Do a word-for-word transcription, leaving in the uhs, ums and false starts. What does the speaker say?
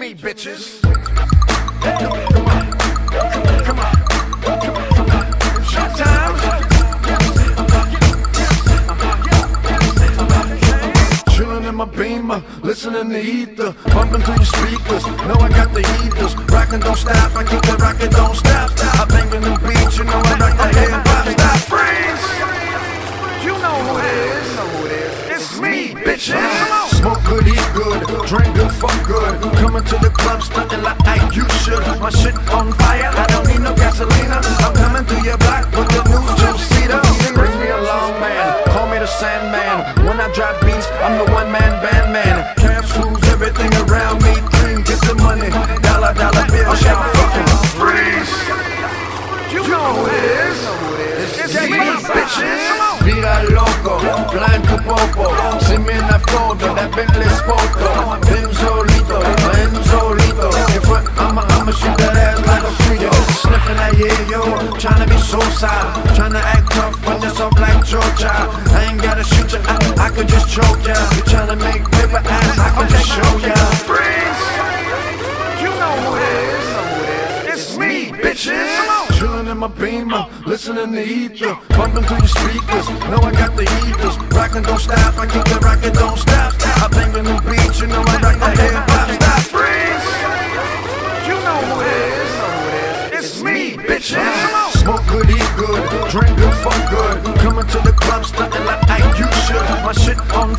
me, bitches. Hey, come on, come on, come on, come on. Showtime. Chillin' in my Beamer, listening to ether, bumping through your speakers. Know I got the heaters, rockin' don't stop. I keep the rockin' don't stop. I bangin' the beat, you know I rock the hip hop. Stop, freeze. You know who it is. You know who it is. It's me, bitches. Smoke good, eat good, drink good, fuck good. Coming to the club, stuntin' like I you should. My shit on fire, I don't need no gasolina. I'm coming through your block with the new two-seater. Bring me along, man, call me the Sandman. When I drop beats, I'm the one-man band, man. Cash rules everything around me. Dream, get the money, dollar, dollar bill, shout fucking freeze. You know who it is. It's me, bitches. Vida loco, flying tu popo. See me en la foto, that Bentley Spoto. Ven solito, ven solito. If I'ma, I'ma shoot that ass like a Frito. Sniffing that yeah, yo, tryna be so side. Tryna act tough, but just off like Georgia. I ain't gotta shoot ya, I, I could just choke ya. You tryna make paper ass, I could just show ya. Freeze! You know who it is. It's me, bitches. Chillin' in my Beamer, listening to ether, bumping through your speakers. Know I got the heaters, rockin' don't stop. I keep the rockin' don't stop. I bangin' the beat, you know I rock the hip hop. Stop, freeze. You know who it is. It's me, bitches. Smoke good, eat good, drink good, fuck good. Coming to the club, stuntin' like I you should. My shit on